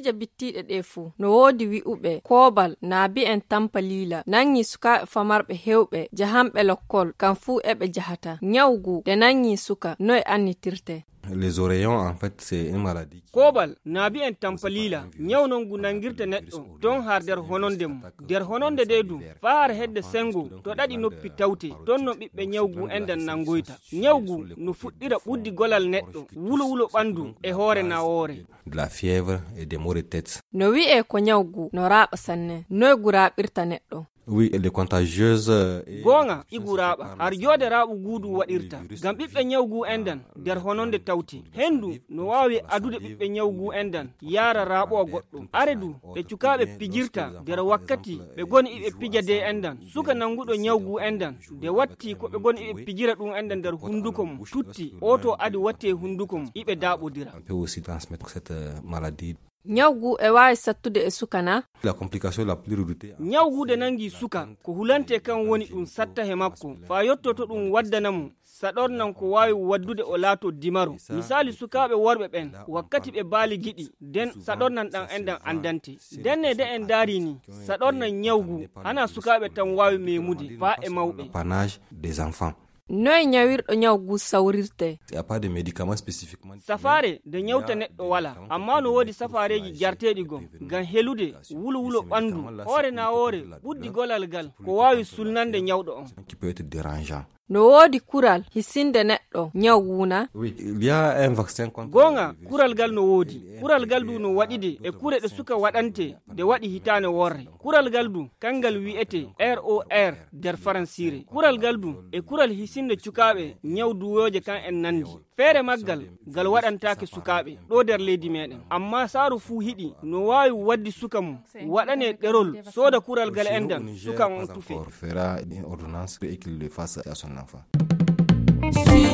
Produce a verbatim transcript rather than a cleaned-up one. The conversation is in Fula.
wakkatije bittiɗe ɗe fuu no woodi wi'uɓe koobal naabi en tampalila nangi sukaɓe famarɓe hewɓe jahanɓe lokkol kam fuu eɓe jahata nyawgu de nangi suka noy annitirte. Les oreillons, en fait, c'est une maladie. Kobal naabi en tampalila nyawnongu nangirta neɗɗo don har der hononde mum der hononde de du fa har hedde sengo to ɗaɗi noppi tawte ton no ɓiɓɓe nyawgu enden nangoyta nyawgu no fuɗɗira ɓuddi golal neɗɗo wulo wulo ɓandu e hoore nawore De la fièvre et des maux de tête. no wi'e ko nyawgu no raaɓa sanne noy gu raaɓirta neɗɗo. Oui, elle est contagieuse. Et... gonga igu raaɓa har jode raaɓu guudu waɗirta ngam ɓiɓɓe nyawgu endan der hononde tawti hendu no wawi adude ɓiɓɓe nyawgu endan yara raaɓo goɗɗo aredu ɓe cukaɓe pijirta der wakkati ɓe goni iɓe pija de endan suka nanguɗo nyawgu endan de watti ko ɓe goni iɓe pijira ɗum endan der hunduko mum tutti oto adi watte hunduko mum iɓe daɓodira. On peut aussi transmettre cette maladie. nyawgu e wawi sattude e sukana. La complication la plus redoutée. nyawgu de nangi suka ko hulante kan woni ɗum satta he makko fa yottoto ɗum waddanamo saɗornan ko wawi waddude o laato dimaro misali sukaɓe worɓe ɓen wakkati ɓe baali giɗi den saɗornan ɗan endan andante denne de en daari ni saɗornan nyawgu hana sukaɓe tan wawi memude fa e mawɓe. Panage des enfants. noy nyawirɗo nyawgu sawrirte. Il n'y a pas de médicaments spécifiquement. Safare de nyawta neɗɗo wala amma no wodi safareji jarteɗi gon ngam helude wulo wulo ɓandu hoore na hoore ɓuddi golal gal ko wawi sulnande nyawɗo on. Qui peut être dérangeant. no woodi kural hisinde neɗɗo nyawguna. Oui, il y a un vaccin contre. gonga kural gal no woodi kural gal du no waɗide e kure ɗe suka waɗante de waɗi hitane worre kural gal du kangal wi'ete R O R der faransire kural gal du e kural hisinde cukaɓe nyawduwoje kan en nandi feere maggal gal waɗantake sukaɓe ɗo der leydi meɗen amma saaru fuu hiɗi no wawi waddi suka mum waɗane ɗerol soda kural gal endan suka on tufe. Fera une ordonnance et qu'il le fasse à son enfant. Si